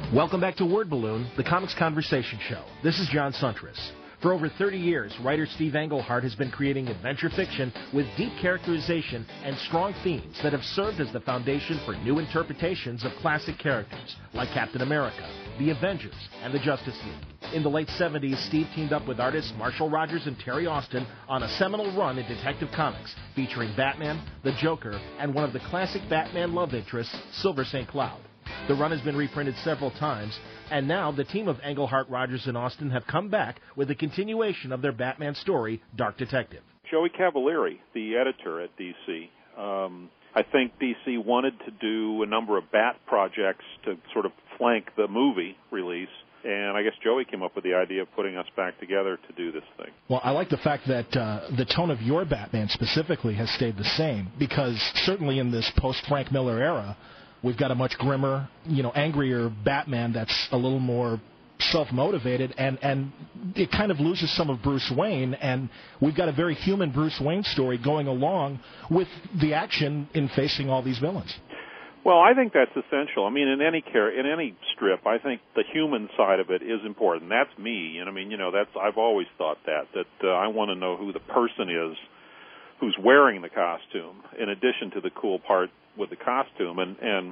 Welcome back to Word Balloon, the Comics Conversation Show. This is John Suntress. For over 30 years, writer Steve Englehart has been creating adventure fiction with deep characterization and strong themes that have served as the foundation for new interpretations of classic characters like Captain America, the Avengers, and the Justice League. In the late 70s, Steve teamed up with artists Marshall Rogers and Terry Austin on a seminal run in Detective Comics featuring Batman, the Joker, and one of the classic Batman love interests, Silver St. Cloud. The run has been reprinted several times, and now the team of Englehart, Rogers, and Austin have come back with a continuation of their Batman story, Dark Detective. Joey Cavalieri, the editor at DC, I think DC wanted to do a number of Bat projects to sort of flank the movie release, and I guess Joey came up with the idea of putting us back together to do this thing. Well, I like the fact that the tone of your Batman specifically has stayed the same, because certainly in this post-Frank Miller era, we've got a much grimmer, angrier Batman that's a little more self-motivated, and it kind of loses some of Bruce Wayne, and we've got a very human Bruce Wayne story going along with the action in facing all these villains. Well, I think that's essential. I mean, in any strip, I think the human side of it is important. That's me, and I've always thought that I want to know who the person is who's wearing the costume, in addition to the cool part with the costume, and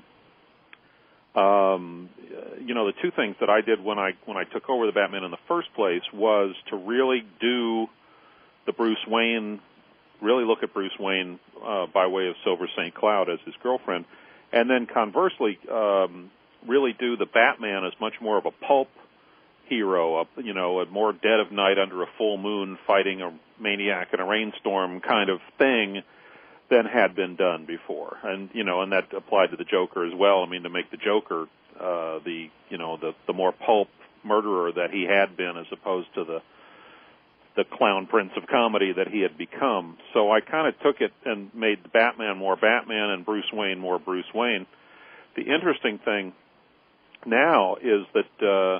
the two things that I did when I took over the Batman in the first place was to really do the Bruce Wayne, really look at Bruce Wayne by way of Silver St. Cloud as his girlfriend, and then conversely, really do the Batman as much more of a pulp hero, a more dead of night under a full moon fighting a maniac in a rainstorm kind of thing than had been done before, and that applied to the Joker as well. I mean, to make the Joker the more pulp murderer that he had been, as opposed to the clown prince of comedy that he had become. So I kind of took it and made the Batman more Batman and Bruce Wayne more Bruce Wayne. The interesting thing now is that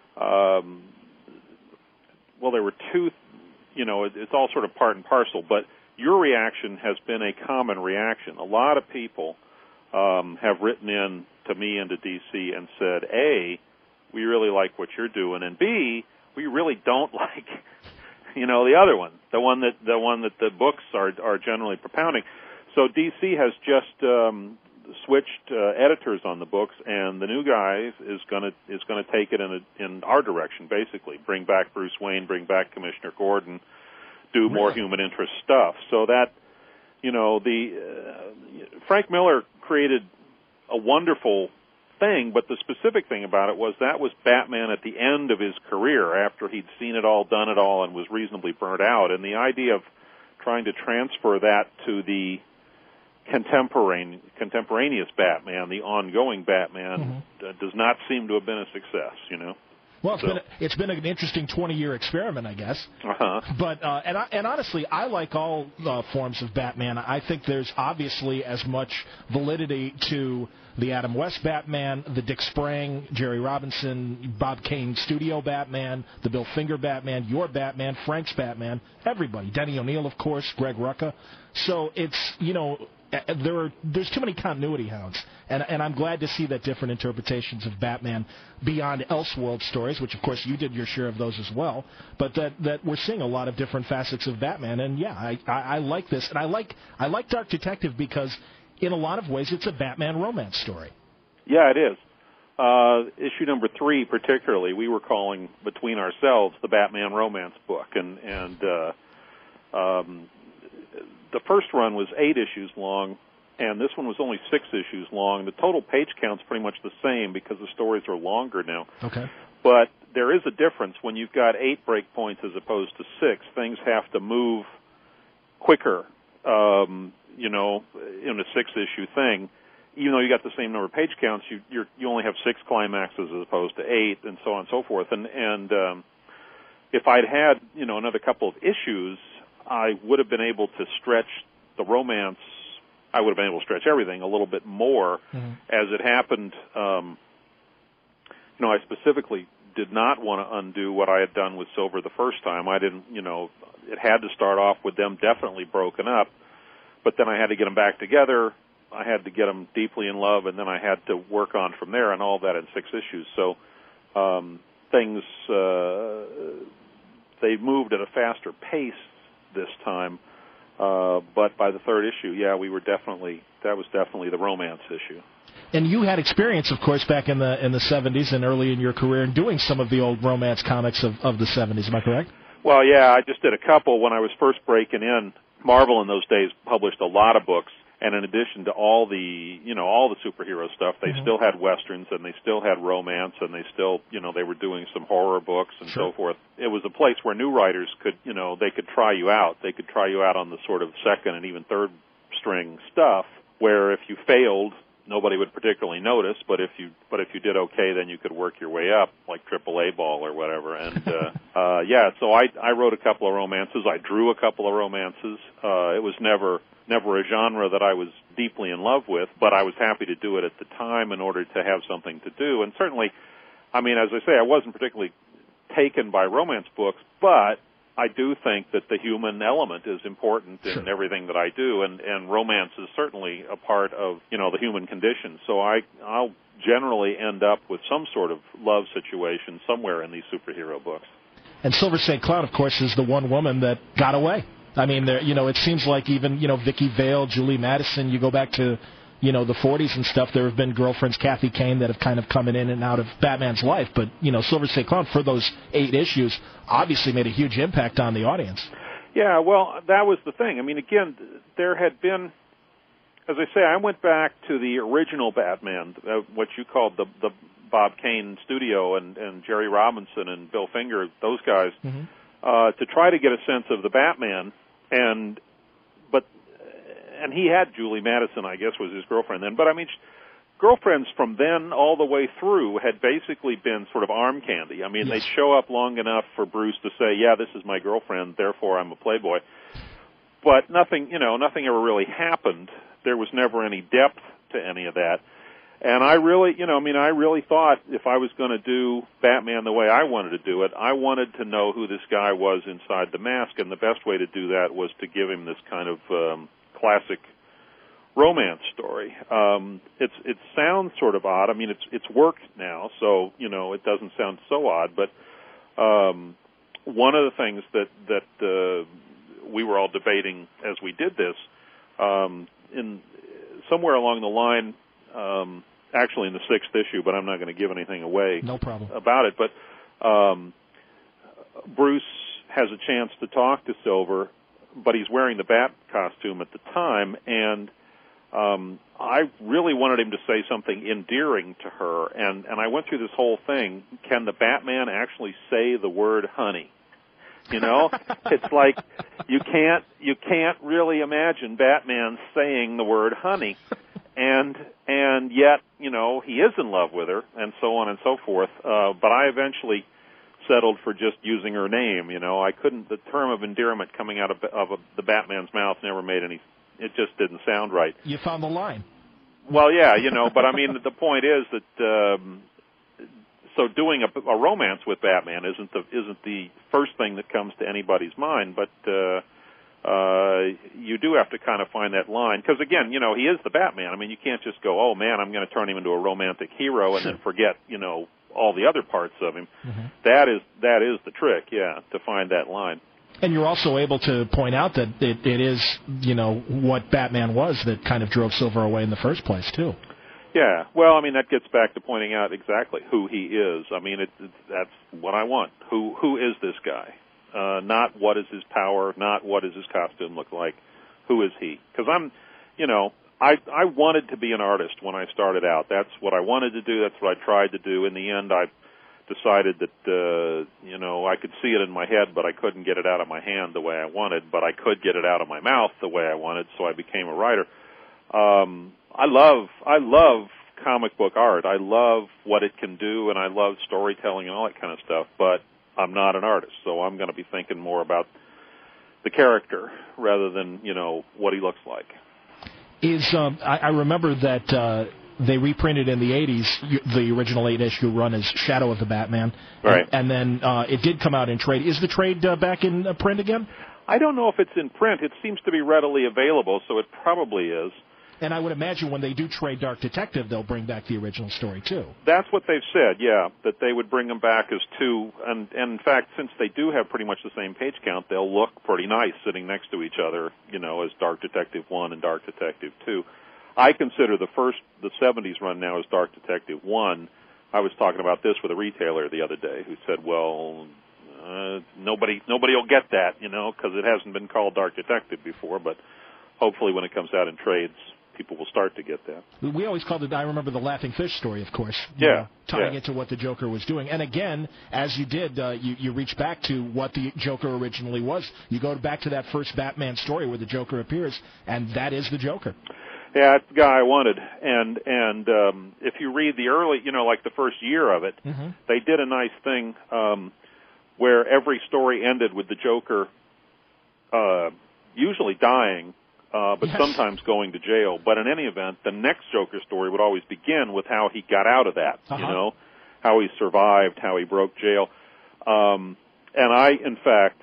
there were two. It's all sort of part and parcel, but your reaction has been a common reaction. A lot of people have written in to me and to DC and said, A, we really like what you're doing, and B, we really don't like, the other one, the one that the books are generally propounding. So DC has just switched editors on the books, and the new guy is going to take it in our direction, basically, bring back Bruce Wayne, bring back Commissioner Gordon, do more human interest stuff. So that, Frank Miller created a wonderful thing, but the specific thing about it was that was Batman at the end of his career, after he'd seen it all, done it all, and was reasonably burnt out. And the idea of trying to transfer that to the contemporaneous Batman, the ongoing Batman, does not seem to have been a success, Well, it's been an interesting 20-year experiment, I guess. But and honestly, I like all forms of Batman. I think there's obviously as much validity to the Adam West Batman, the Dick Sprang, Jerry Robinson, Bob Kane studio Batman, the Bill Finger Batman, your Batman, Frank's Batman, everybody. Denny O'Neil, of course, Greg Rucka. So it's, there's too many continuity hounds, and I'm glad to see that different interpretations of Batman beyond Elseworld stories, which of course you did your share of those as well, but that we're seeing a lot of different facets of Batman, and yeah, I like this, and I like Dark Detective because in a lot of ways it's a Batman romance story. Yeah, it is. Issue number 3 particularly, we were calling between ourselves the Batman romance book, and the first run was 8 issues long, and this one was only 6 issues long. The total page count's pretty much the same because the stories are longer now. Okay. But there is a difference. When you've got 8 breakpoints as opposed to 6, things have to move quicker, in a 6-issue thing. Even though you got the same number of page counts, you only have 6 climaxes as opposed to 8, and so on and so forth. And if I'd had, another couple of issues, I would have been able to stretch the romance. I would have been able to stretch everything a little bit more. As it happened. I specifically did not want to undo what I had done with Silver the first time. I didn't, it had to start off with them definitely broken up, but then I had to get them back together, to get them deeply in love, and then I had to work on from there, and all that in 6 issues. So things they moved at a faster pace this time. But by the 3rd issue, that was definitely the romance issue. And you had experience, of course, back in the 70s and early in your career in doing some of the old romance comics of the 70s. Am I correct? Well, yeah, I just did a couple when I was first breaking in. Marvel in those days published a lot of books, and in addition to all the superhero stuff, they still had westerns, and they still had romance, and they still, they were doing some horror books and so forth. It was a place where new writers could, they could try you out. They could try you out on the sort of 2nd and even 3rd string stuff, where if you failed, nobody would particularly notice, but if you did okay, then you could work your way up, like AAA ball or whatever. And so I wrote a couple of romances. I drew a couple of romances. It was never a genre that I was deeply in love with, but I was happy to do it at the time in order to have something to do. And certainly, I mean, as I say, I wasn't particularly taken by romance books, but I do think that the human element is important in everything that I do, and romance is certainly a part of, the human condition. So I'll generally end up with some sort of love situation somewhere in these superhero books. And Silver St. Cloud, of course, is the one woman that got away. I mean, it seems like even, Vicki Vale, Julie Madison, you go back to, the 40s and stuff, there have been girlfriends, Kathy Kane, that have kind of come in and out of Batman's life. But, Silver St. Cloud, for those 8 issues, obviously made a huge impact on the audience. Yeah, well, that was the thing. I mean, again, there had been, as I say, I went back to the original Batman, what you called the Bob Kane studio, and Jerry Robinson and Bill Finger, those guys, to try to get a sense of the Batman. And he had Julie Madison, I guess, was his girlfriend then. But, I mean, girlfriends from then all the way through had basically been sort of arm candy. I mean, they'd show up long enough for Bruce to say, yeah, this is my girlfriend, therefore I'm a playboy. But nothing ever really happened. There was never any depth to any of that. And I really thought if I was going to do Batman the way I wanted to do it, I wanted to know who this guy was inside the mask, and the best way to do that was to give him this kind of classic romance story. It sounds sort of odd. I mean, it's worked now, so it doesn't sound so odd. But one of the things that we were all debating as we did this, in somewhere along the line, actually in the 6th issue, but I'm not going to give anything away. No problem about it. But Bruce has a chance to talk to Silver, but he's wearing the Bat costume at the time, and I really wanted him to say something endearing to her, and I went through this whole thing. Can the Batman actually say the word honey? It's like you can't really imagine Batman saying the word honey, and yet he is in love with her, and so on and so forth. But I eventually settled for just using her name. I couldn't. The term of endearment coming out of the Batman's mouth never made any. It just didn't sound right. You found the line. Well, yeah, but I mean, the point is that so doing a romance with Batman isn't the first thing that comes to anybody's mind, but you do have to kind of find that line, because again, he is the Batman. I mean, you can't just go, oh man, I'm going to turn him into a romantic hero and then forget, all the other parts of him. That is the trick, to find that line. And you're also able to point out that it is, what Batman was that kind of drove Silver away in the first place, too. Yeah, well, I mean, that gets back to pointing out exactly who he is. I mean, that's what I want. Who is this guy? Not what is his power, not what does his costume look like. Who is he? Because I wanted to be an artist when I started out. That's what I wanted to do. That's what I tried to do. In the end, I decided that, I could see it in my head, but I couldn't get it out of my hand the way I wanted, but I could get it out of my mouth the way I wanted, so I became a writer. I love comic book art. I love what it can do, and I love storytelling and all that kind of stuff, but I'm not an artist, so I'm going to be thinking more about the character rather than, what he looks like. I remember that they reprinted in the 80s the original 8-issue run as Shadow of the Batman. Right. And then it did come out in trade. Is the trade back in print again? I don't know if it's in print. It seems to be readily available, so it probably is. And I would imagine when they do trade Dark Detective, they'll bring back the original story, too. That's what they've said, yeah, that they would bring them back as two. And in fact, since they do have pretty much the same page count, they'll look pretty nice sitting next to each other, as Dark Detective 1 and Dark Detective 2. I consider the 70s run now as Dark Detective 1. I was talking about this with a retailer the other day who said, well, nobody will get that, because it hasn't been called Dark Detective before, but hopefully when it comes out in trades, people will start to get that. We always called it, I remember the Laughing Fish story, of course. Tying it to what the Joker was doing. And again, as you did, you reach back to what the Joker originally was. You go back to that first Batman story where the Joker appears, and that is the Joker. Yeah, it's the guy I wanted. And if you read the early, like the first year of it, they did a nice thing where every story ended with the Joker usually dying, but sometimes going to jail. But in any event, the next Joker story would always begin with how he got out of that, how he survived, how he broke jail. And I, in fact,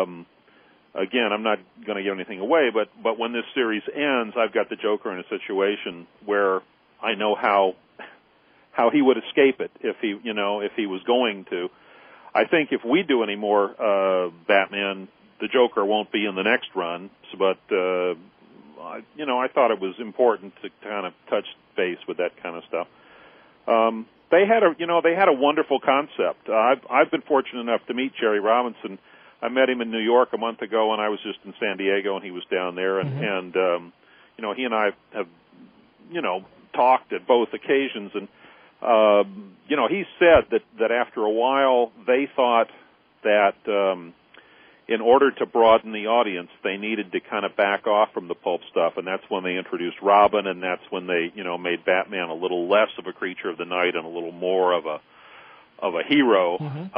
again, I'm not going to give anything away, but when this series ends, I've got the Joker in a situation where I know how he would escape it if he was going to. I think if we do any more Batman, the Joker won't be in the next run, but I thought it was important to kind of touch base with that kind of stuff. They had a wonderful concept. I've been fortunate enough to meet Jerry Robinson. I met him in New York a month ago, and I was just in San Diego, and he was down there, and he and I have talked at both occasions, and he said that after a while they thought that in order to broaden the audience, they needed to kind of back off from the pulp stuff, and that's when they introduced Robin, and that's when they, made Batman a little less of a creature of the night and a little more of a hero,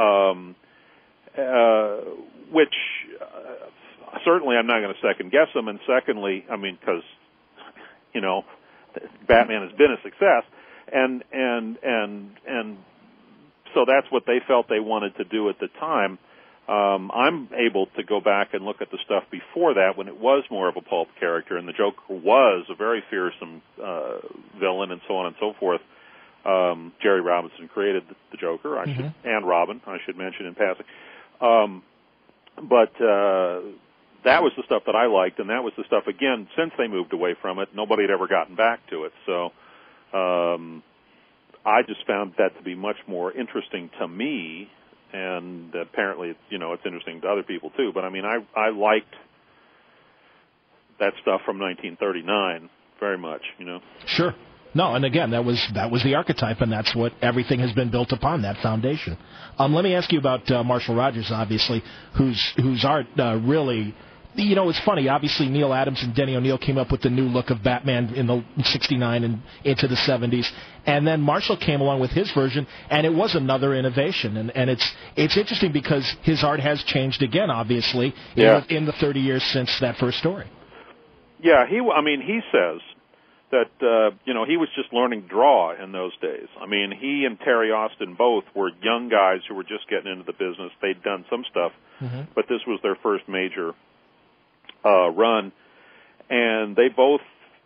which certainly I'm not going to second guess them, and secondly, I mean, because Batman has been a success, and so that's what they felt they wanted to do at the time. I'm able to go back and look at the stuff before that when it was more of a pulp character, and the Joker was a very fearsome villain, and so on and so forth. Jerry Robinson created the Joker, and Robin, I should mention in passing. But that was the stuff that I liked, and that was the stuff, again, since they moved away from it, nobody had ever gotten back to it. So I just found that to be much more interesting to me, and apparently it's interesting to other people too. But I mean, I liked that stuff from 1939 very much. Sure. No, and again, that was the archetype, and that's what everything has been built upon, that foundation. Let me ask you about Marshall Rogers, obviously, whose art really. It's funny. Obviously, Neil Adams and Denny O'Neil came up with the new look of Batman in the '69 and into the '70s, and then Marshall came along with his version, and it was another innovation. And it's interesting because his art has changed again, obviously, in the 30 years since that first story. Yeah, he says that he was just learning to draw in those days. I mean, he and Terry Austin both were young guys who were just getting into the business. They'd done some stuff, but this was their first major run, and they both,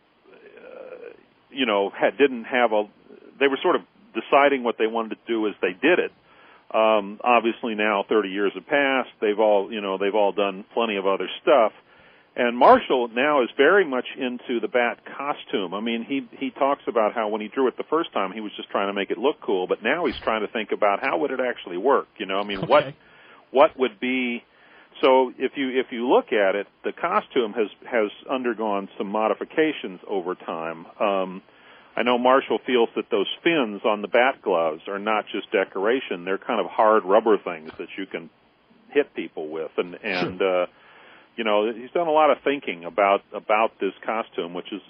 they were sort of deciding what they wanted to do as they did it. Obviously now 30 years have passed. They've all done plenty of other stuff. And Marshall now is very much into the Bat costume. I mean, he talks about how when he drew it the first time, he was just trying to make it look cool, but now he's trying to think about how would it actually work, what would be. So if you look at it, the costume has undergone some modifications over time. I know Marshall feels that those fins on the bat gloves are not just decoration; they're kind of hard rubber things that you can hit people with, and sure. He's done a lot of thinking about this costume, which is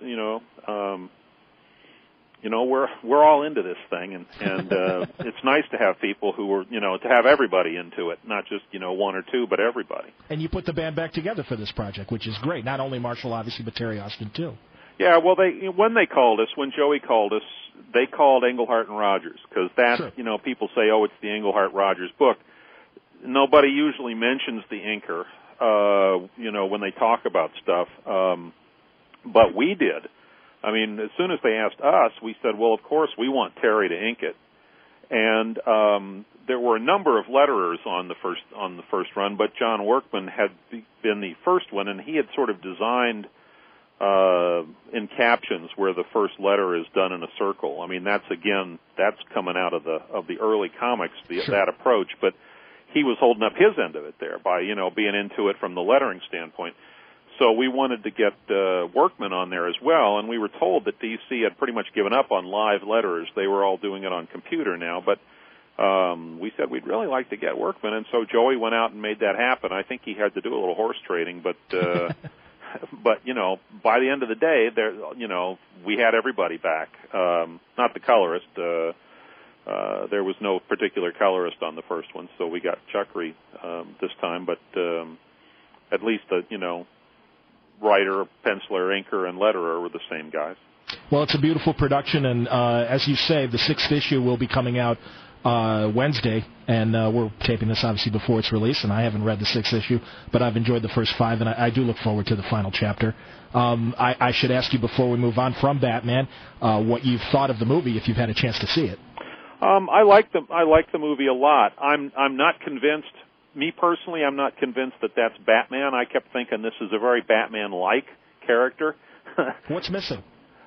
we're all into this thing, and it's nice to have people who are, to have everybody into it, not just, one or two, but everybody. And you put the band back together for this project, which is great. Not only Marshall, obviously, but Terry Austin, too. Yeah, well, when Joey called us, they called Englehart and Rogers, because that, sure. People say, oh, it's the Englehart-Rogers book. Nobody usually mentions the inker, when they talk about stuff, but we did. I mean, as soon as they asked us, we said, well, of course, we want Terry to ink it. And there were a number of letterers on the first run, but John Workman had been the first one, and he had sort of designed in captions where the first letter is done in a circle. I mean, that's coming out of the early comics, that approach, but he was holding up his end of it there by, being into it from the lettering standpoint. So we wanted to get Workman on there as well, and we were told that DC had pretty much given up on live letterers. They were all doing it on computer now, but we said we'd really like to get Workman, and so Joey went out and made that happen. I think he had to do a little horse trading, but but by the end of the day, we had everybody back. Not the colorist. There was no particular colorist on the first one, so we got Chuckery this time, but at least writer, penciler, inker, and letterer were the same guys. Well, it's a beautiful production, and as you say, the 6th issue will be coming out Wednesday, and we're taping this obviously before its release, and I haven't read the 6th issue, but I've enjoyed the first 5, and I do look forward to the final chapter. I should ask you before we move on from Batman what you've thought of the movie, if you've had a chance to see it. I like the movie a lot. I'm not convinced. Me personally, I'm not convinced that that's Batman. I kept thinking this is a very Batman-like character. What's missing?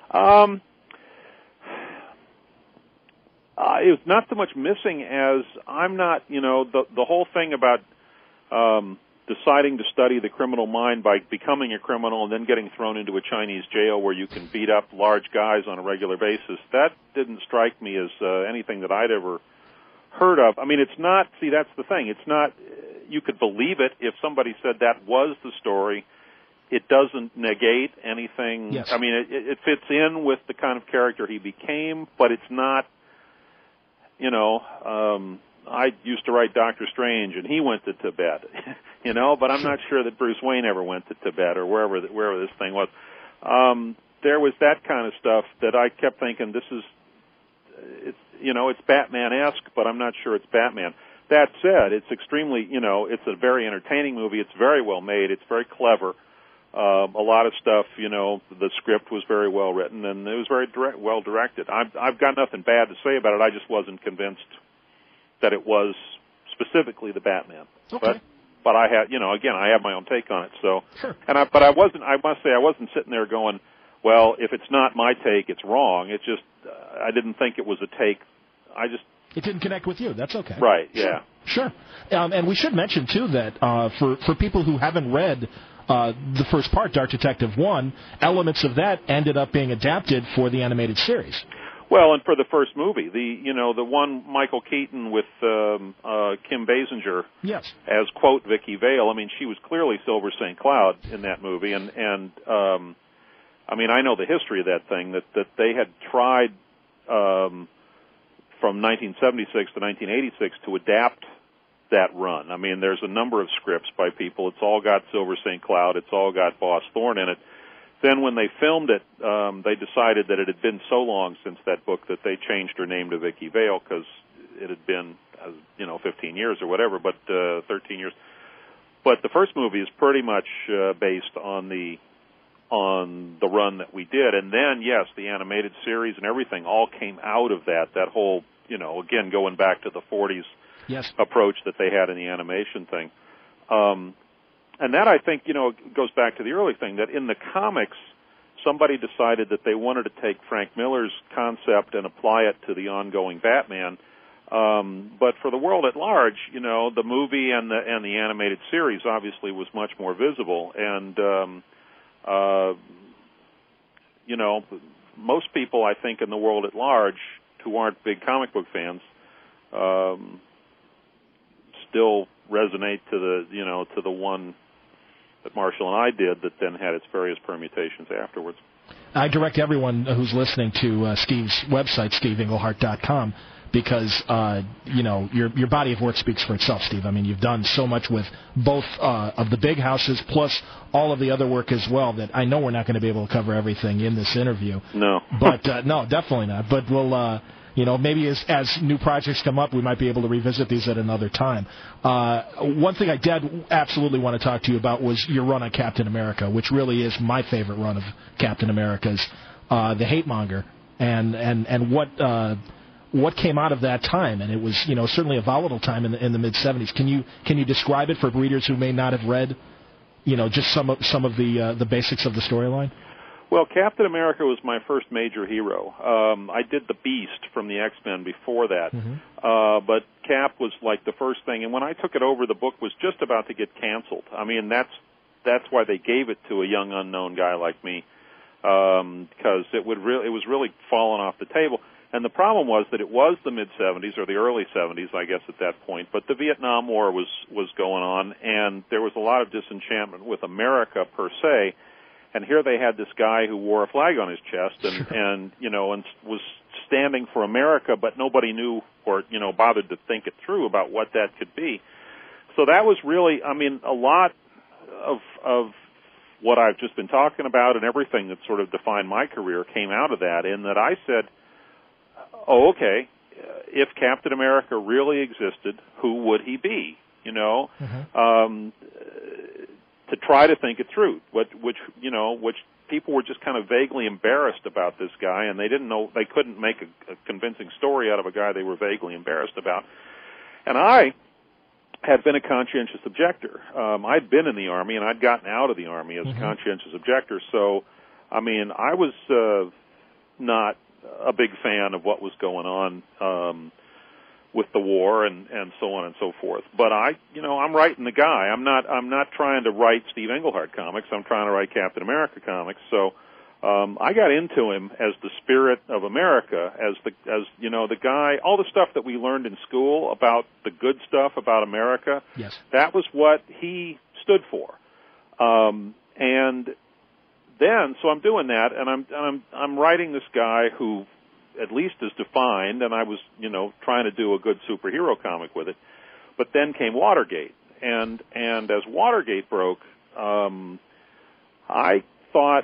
It's not so much missing as I'm not, the whole thing about deciding to study the criminal mind by becoming a criminal and then getting thrown into a Chinese jail where you can beat up large guys on a regular basis, that didn't strike me as anything that I'd ever heard of. I mean, it's not, see, that's the thing. It's not, you could believe it if somebody said that was the story. It doesn't negate anything. Yes. I mean, it fits in with the kind of character he became, but it's not, I used to write Dr. Strange, and he went to Tibet, but I'm not sure that Bruce Wayne ever went to Tibet or wherever this thing was. There was that kind of stuff that I kept thinking, it's Batman-esque, but I'm not sure it's Batman. That said, it's extremely, it's a very entertaining movie. It's very well made. It's very clever. A lot of stuff, the script was very well written, and it was very well directed. I've got nothing bad to say about it. I just wasn't convinced that it was specifically the Batman. Okay. But I had, again, I have my own take on it. So, sure. But I wasn't. I must say, I wasn't sitting there going, well, if it's not my take, it's wrong. It's just I didn't think it was a take. It didn't connect with you. That's okay. Right. Yeah. Sure. And we should mention too that for people who haven't read the first part, Dark Detective 1, elements of that ended up being adapted for the animated series. Well, and for the first movie, the one Michael Keaton with Kim Basinger, yes, as quote Vicky Vale. I mean, she was clearly Silver St. Cloud in that movie, and I mean, I know the history of that thing that they had tried from 1976 to 1986 to adapt that run. I mean, there's a number of scripts by people. It's all got Silver St. Cloud. It's all got Boss Thorne in it. Then when they filmed it, they decided that it had been so long since that book that they changed her name to Vicky Vale because it had been, 15 years or whatever, but 13 years. But the first movie is pretty much based on the run that we did. And then, yes, the animated series and everything all came out of that whole, again, going back to the 40s yes. approach that they had in the animation thing. And that, I think, goes back to the early thing, that in the comics, somebody decided that they wanted to take Frank Miller's concept and apply it to the ongoing Batman. But for the world at large, the movie and the animated series obviously was much more visible. And, most people, I think, in the world at large who aren't big comic book fans, still resonate to the one that Marshall and I did that then had its various permutations afterwards. I direct everyone who's listening to Steve's website, SteveEnglehart.com, because your body of work speaks for itself, Steve. I mean, you've done so much with both of the big houses plus all of the other work as well that I know we're not going to be able to cover everything in this interview. No. But no, definitely not. But we'll maybe as new projects come up, we might be able to revisit these at another time. One thing I did absolutely want to talk to you about was your run on Captain America, which really is my favorite run of Captain America's. the hate monger, and what came out of that time. And it was certainly a volatile time in the mid 70s. Can you describe it for readers who may not have read just some of the basics of the storyline? Well, Captain America was my first major hero. I did the Beast from the X-Men before that, but Cap was like the first thing. And when I took it over, the book was just about to get canceled. I mean, that's why they gave it to a young unknown guy like me, because it was really falling off the table. And the problem was that it was the mid-'70s or the early '70s, I guess, at that point. But the Vietnam War was going on, and there was a lot of disenchantment with America per se. And here they had this guy who wore a flag on his chest and was standing for America, but nobody knew or, bothered to think it through about what that could be. So that was really, a lot of what I've just been talking about and everything that sort of defined my career came out of that, in that I said, oh, okay, if Captain America really existed, who would he be? To try to think it through, which people were just kind of vaguely embarrassed about this guy, and they couldn't make a convincing story out of a guy they were vaguely embarrassed about. And I had been a conscientious objector. I'd been in the Army, and I'd gotten out of the Army as a conscientious objector, so, I was not a big fan of what was going on with the war and so on and so forth. But I'm writing the guy. I'm not trying to write Steve Englehart comics. I'm trying to write Captain America comics. So I got into him as the spirit of America, as the guy. All the stuff that we learned in school about the good stuff about America. Yes. That was what he stood for. And then, so I'm doing that, and I'm writing this guy who at least is defined, and I was, trying to do a good superhero comic with it. But then came Watergate, and as Watergate broke, I thought,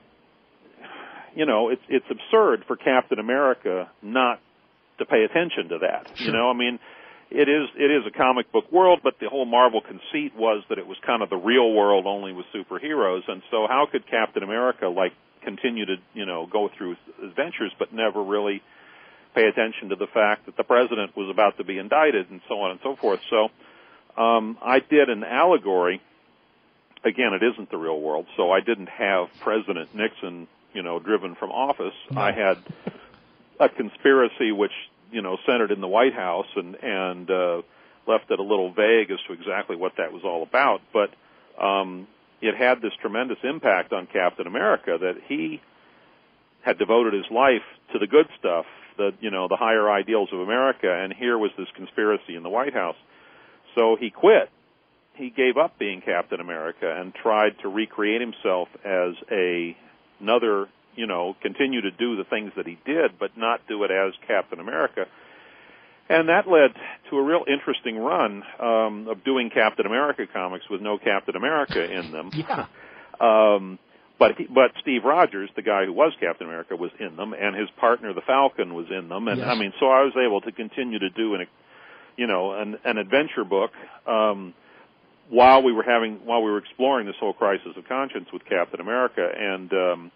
it's absurd for Captain America not to pay attention to that. Sure. It is a comic book world, but the whole Marvel conceit was that it was kind of the real world only with superheroes, and so how could Captain America continue to go through adventures but never really pay attention to the fact that the president was about to be indicted and so on and so forth. So I did an allegory. Again, it isn't the real world, so I didn't have President Nixon, driven from office. No. I had a conspiracy which, centered in the White House and left it a little vague as to exactly what that was all about. But it had this tremendous impact on Captain America that he had devoted his life to the good stuff, the higher ideals of America, and here was this conspiracy in the White House. So he quit. He gave up being Captain America and tried to recreate himself as another, continue to do the things that he did, but not do it as Captain America. And that led to a real interesting run of doing Captain America comics with no Captain America in them. Yeah. But Steve Rogers, the guy who was Captain America, was in them, and his partner, the Falcon, was in them. And yes. So I was able to continue to do an adventure book while we were exploring this whole crisis of conscience with Captain America, and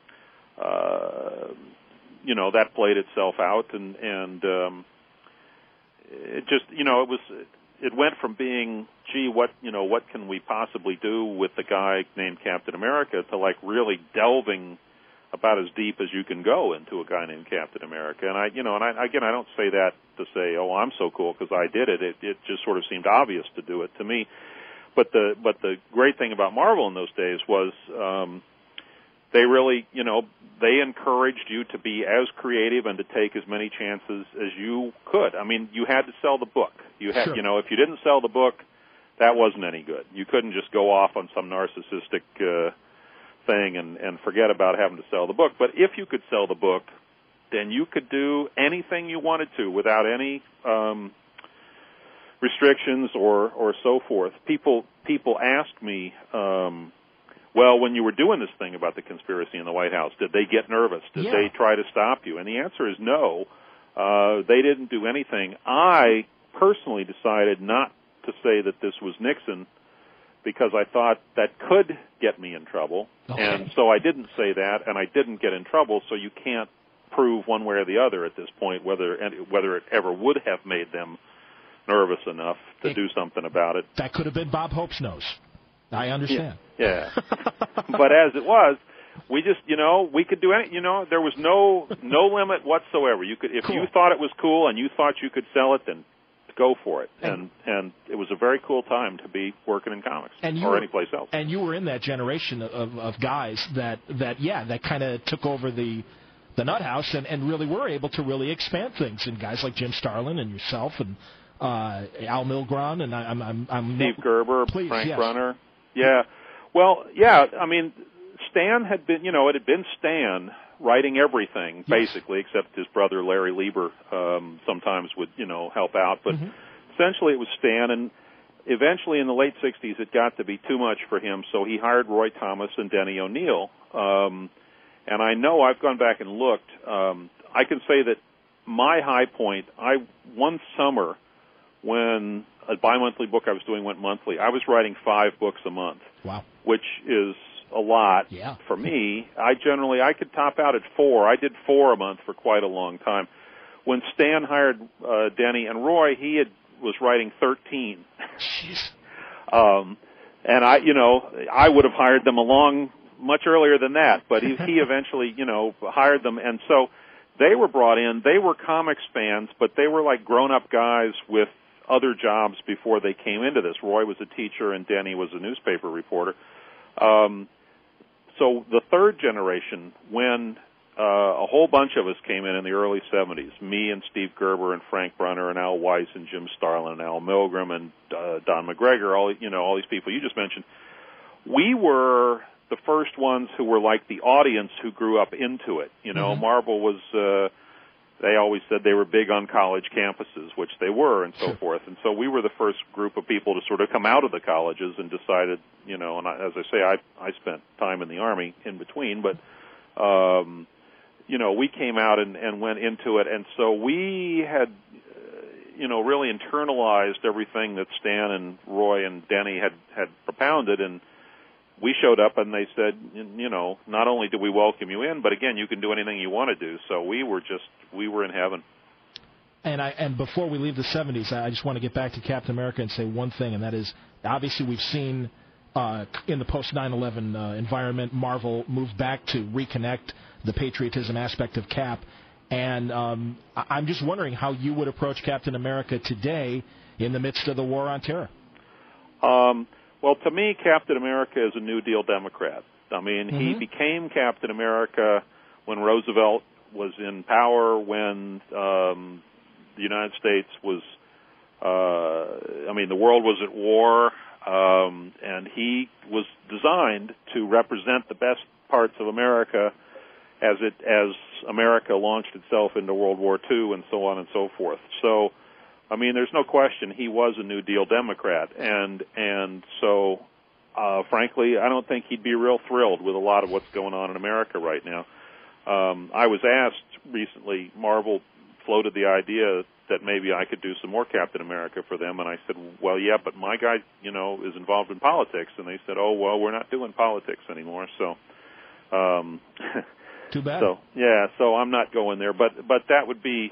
that played itself out, and it just it went from being, gee, what can we possibly do with the guy named Captain America, to really delving about as deep as you can go into a guy named Captain America. And I don't say that to say, oh, I'm so cool because I did it. It just sort of seemed obvious to do it to me. But the great thing about Marvel in those days was they really, they encouraged you to be as creative and to take as many chances as you could. You had to sell the book. You had, sure. If you didn't sell the book, that wasn't any good. You couldn't just go off on some narcissistic thing and forget about having to sell the book. But if you could sell the book, then you could do anything you wanted to without any restrictions or so forth. People ask me, well, when you were doing this thing about the conspiracy in the White House, did they get nervous? Did yeah. they try to stop you? And the answer is no. They didn't do anything. I personally decided not to say that this was Nixon because I thought that could get me in trouble. Okay. And so I didn't say that, and I didn't get in trouble, so you can't prove one way or the other at this point whether it ever would have made them nervous enough to do something about it. That could have been Bob Hope's nose. I understand. Yeah. But as it was, we just, we could do any, there was no limit whatsoever. You could, if you thought it was cool and you thought you could sell it, then go for it. And it was a very cool time to be working in comics or anyplace else. And you were in that generation of guys that kind of took over the Nut House and really were able to really expand things. And guys like Jim Starlin and yourself and Al Milgrom and I'm Steve Gerber, Frank yes. Brunner. Yeah. Well, yeah, I mean, Stan had been, it had been Stan writing everything, basically, except his brother Larry Lieber sometimes would, help out. But essentially it was Stan, and eventually in the late 60s it got to be too much for him, so he hired Roy Thomas and Denny O'Neil. And I know I've gone back and looked. I can say that my high point, one summer when a bi-monthly book I was doing went monthly, I was writing 5 books a month. Wow. Which is a lot for me. I could top out at 4. I did 4 a month for quite a long time. When Stan hired Denny and Roy, was writing 13. Jeez. And I would have hired them much earlier than that, but he eventually, hired them. And so they were brought in. They were comics fans, but they were like grown-up guys with other jobs before they came into this. Roy was a teacher and Denny was a newspaper reporter. So the third generation, when a whole bunch of us came in the early 70s, me and Steve Gerber and Frank Brunner and Al Weiss and Jim Starlin and Al Milgrom and Don McGregor, all these people you just mentioned, we were the first ones who were like the audience who grew up into it. Marvel was... They always said they were big on college campuses, which they were, and so forth. And so we were the first group of people to sort of come out of the colleges and decided, and as I say, I spent time in the Army in between, but, we came out and went into it. And so we had, really internalized everything that Stan and Roy and Denny had propounded, and we showed up and they said, not only do we welcome you in, but again, you can do anything you want to do. So we were in heaven. And before we leave the 70s, I just want to get back to Captain America and say one thing, and that is, obviously we've seen in the post 9/11 environment, Marvel move back to reconnect the patriotism aspect of Cap. And I'm just wondering how you would approach Captain America today in the midst of the war on terror. Well, to me, Captain America is a New Deal Democrat. I mean, he became Captain America when Roosevelt was in power, when the United States was, the world was at war, and he was designed to represent the best parts of America as America launched itself into World War II and so on and so forth. So, there's no question he was a New Deal Democrat, and so, frankly, I don't think he'd be real thrilled with a lot of what's going on in America right now. I was asked recently, Marvel floated the idea that maybe I could do some more Captain America for them, and I said, well, yeah, but my guy, is involved in politics, and they said, oh, well, we're not doing politics anymore, so. Too bad. So I'm not going there, but that would be,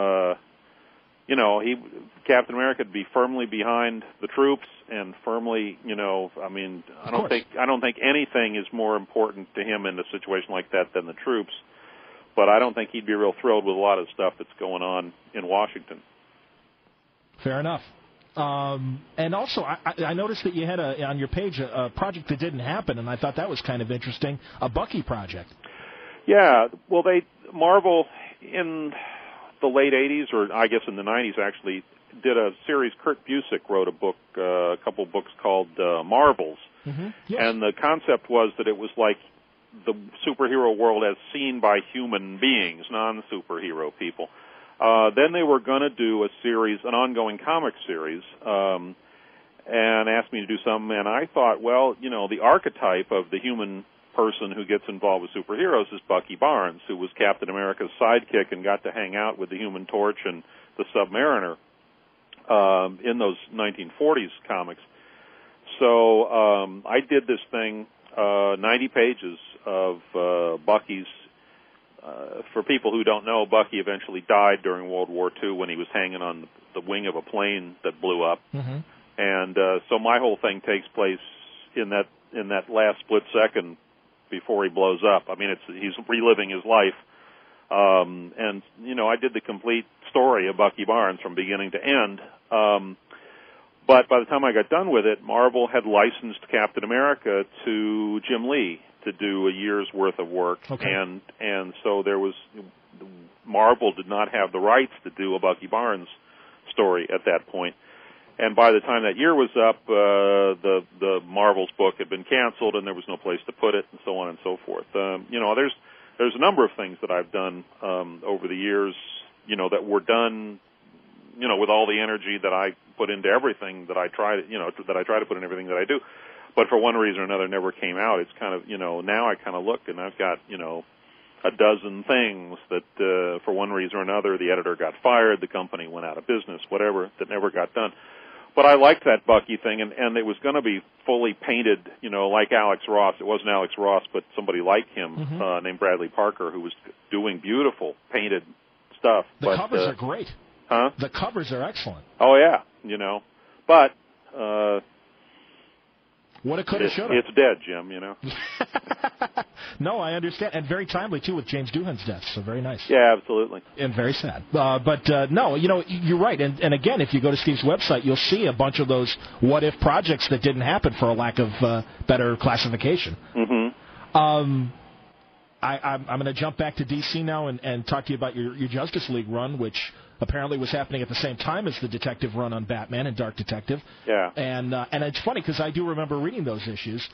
Captain America would be firmly behind the troops and firmly, I don't think anything is more important to him in a situation like that than the troops. But I don't think he'd be real thrilled with a lot of stuff that's going on in Washington. Fair enough. And also, I noticed that you had on your page a project that didn't happen, and I thought that was kind of interesting, a Bucky project. Yeah, well, Marvel in the late 80s, or I guess in the 90s actually, did a series. Kurt Busiek wrote a couple of books called Marvels. Mm-hmm. Yes. And the concept was that it was like the superhero world as seen by human beings, non-superhero people. Then they were going to do a series, an ongoing comic series, and asked me to do something, and I thought, well, the archetype of the human person who gets involved with superheroes is Bucky Barnes, who was Captain America's sidekick and got to hang out with the Human Torch and the Submariner in those 1940s comics. So I did this thing, 90 pages of Bucky's for people who don't know, Bucky eventually died during World War II when he was hanging on the wing of a plane that blew up. Mm-hmm. And so my whole thing takes place in that last split second before he blows up. I mean, he's reliving his life. And, you know, I did the complete story of Bucky Barnes from beginning to end. But by the time I got done with it, Marvel had licensed Captain America to Jim Lee to do a year's worth of work. Okay. And so Marvel did not have the rights to do a Bucky Barnes story at that point. And by the time that year was up, the Marvel's book had been canceled, and there was no place to put it, and so on and so forth. You know, there's a number of things that I've done over the years, you know, that were done, you know, with all the energy that I put into everything that I try to put in everything that I do. But for one reason or another, never came out. It's kind of, you know, now I kind of look, and I've got, you know, a dozen things that for one reason or another, the editor got fired, the company went out of business, whatever, that never got done. But I liked that Bucky thing, and it was going to be fully painted, you know, like Alex Ross. It wasn't Alex Ross, but somebody like him, mm-hmm. Named Bradley Parker, who was doing beautiful painted stuff. The covers are great. Huh? The covers are excellent. Oh, yeah, you know. But what it could have, should have. It's dead, Jim, you know. No, I understand. And very timely, too, with James Doohan's death. So very nice. Yeah, absolutely. And very sad. But no, you know, you're right. And again, if you go to Steve's website, you'll see a bunch of those what-if projects that didn't happen for a lack of better classification. Mm-hmm. I'm going to jump back to D.C. now and talk to you about your Justice League run, which apparently was happening at the same time as the detective run on Batman and Dark Detective. Yeah. And it's funny because I do remember reading those issues.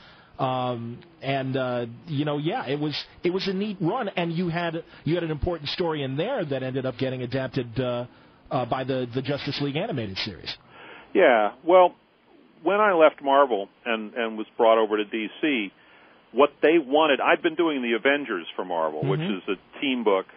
You know, yeah, it was a neat run, and you had an important story in there that ended up getting adapted by the Justice League animated series. Yeah. Well, when I left Marvel and was brought over to DC, what they wanted, I'd been doing the Avengers for Marvel, mm-hmm. which is a team book,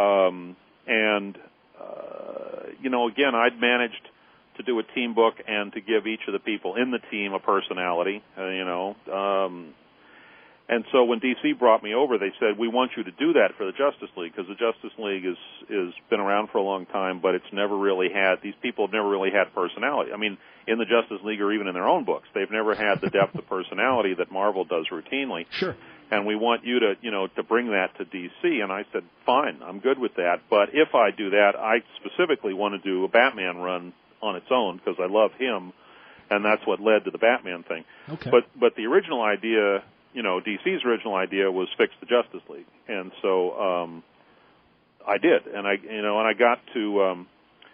you know, again, I'd managed to do a team book and to give each of the people in the team a personality, you know. And so when DC brought me over, they said, we want you to do that for the Justice League, because the Justice League is been around for a long time, but it's never really had, these people have never really had personality. I mean, in the Justice League or even in their own books, they've never had the depth of personality that Marvel does routinely. Sure. And we want you to, you know, to bring that to DC. And I said, fine, I'm good with that. But if I do that, I specifically want to do a Batman run on its own because I love him, and that's what led to the Batman thing. Okay. But the original idea, you know, DC's original idea was fix the Justice League, and so I did, and I got to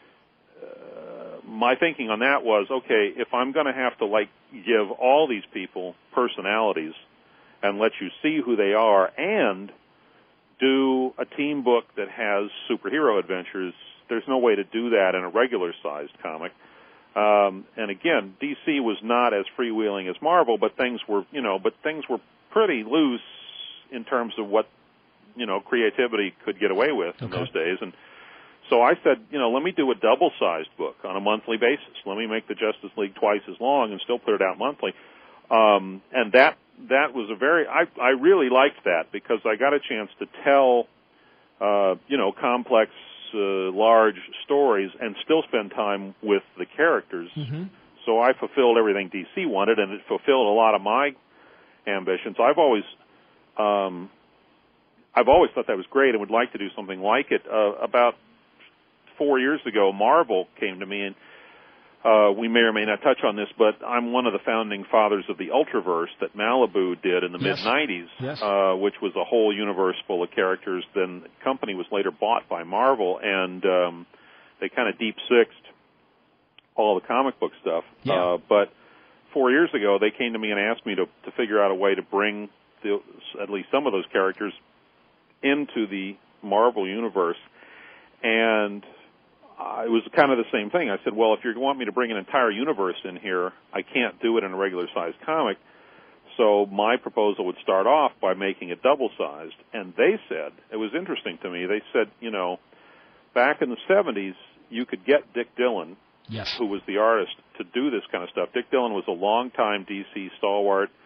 my thinking on that was, okay, if I'm going to have to like give all these people personalities and let you see who they are, and do a team book that has superhero adventures, there's no way to do that in a regular-sized comic. And again, DC was not as freewheeling as Marvel, but things were pretty loose in terms of what, you know, creativity could get away with in those days. And so I said, you know, let me do a double-sized book on a monthly basis. Let me make the Justice League twice as long and still put it out monthly. And that was I really liked that because I got a chance to tell, you know, complex, large stories and still spend time with the characters. Mm-hmm. So I fulfilled everything DC wanted, and it fulfilled a lot of my ambitions. I've always thought that was great and would like to do something like it. About 4 years ago, Marvel came to me, and we may or may not touch on this, but I'm one of the founding fathers of the Ultraverse that Malibu did in the mid-'90s, which was a whole universe full of characters. Then the company was later bought by Marvel, and they kind of deep-sixed all the comic book stuff. Yeah. But 4 years ago, they came to me and asked me to figure out a way to bring at least some of those characters into the Marvel universe, and it was kind of the same thing. I said, well, if you want me to bring an entire universe in here, I can't do it in a regular-sized comic. So my proposal would start off by making it double-sized. And they said, it was interesting to me, they said, you know, back in the 70s, you could get Dick Dillon, who was the artist, to do this kind of stuff. Dick Dillon was a long-time DC stalwart,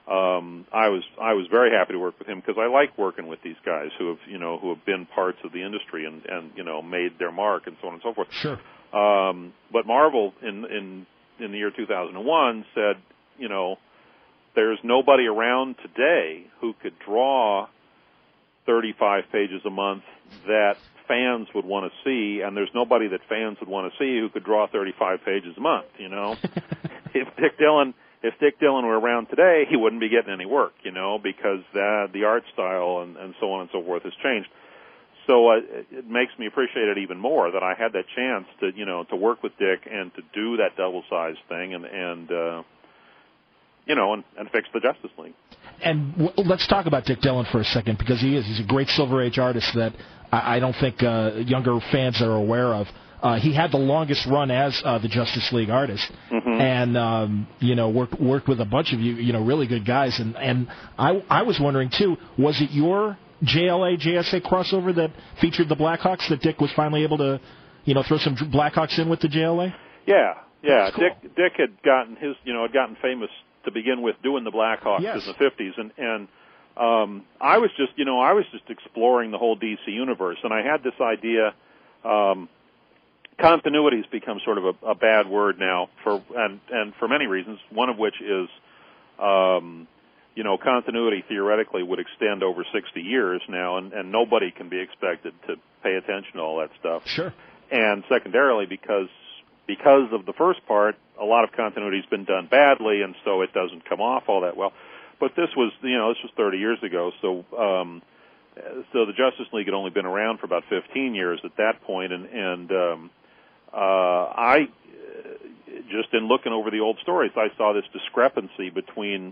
I was very happy to work with him because I like working with these guys who have been parts of the industry and made their mark and so on and so forth. Sure. But Marvel in the year 2001 said, there's nobody around today who could draw 35 pages a month that fans would want to see, and there's nobody that fans would want to see who could draw 35 pages a month. If Dick Dillon were around today, he wouldn't be getting any work, because the art style and so on and so forth has changed. So it makes me appreciate it even more that I had that chance to work with Dick and to do that double-sized thing and fix the Justice League. And let's talk about Dick Dillon for a second, because he's a great Silver Age artist that I don't think younger fans are aware of. He had the longest run as the Justice League artist, and worked with a bunch of really good guys. And I was wondering too, was it your JLA JSA crossover that featured the Blackhawks that Dick was finally able to throw some Blackhawks in with the JLA? Yeah. Cool. Dick had gotten had gotten famous to begin with doing the Blackhawks in the 50s, and I was just exploring the whole DC universe, and I had this idea. Continuity's become sort of a bad word now for many reasons. One of which is, continuity theoretically would extend over 60 years now, and nobody can be expected to pay attention to all that stuff. Sure. And secondarily, because of the first part, a lot of continuity's been done badly, and so it doesn't come off all that well. But this was 30 years ago, so the Justice League had only been around for about 15 years at that point, and I just in looking over the old stories, I saw this discrepancy between.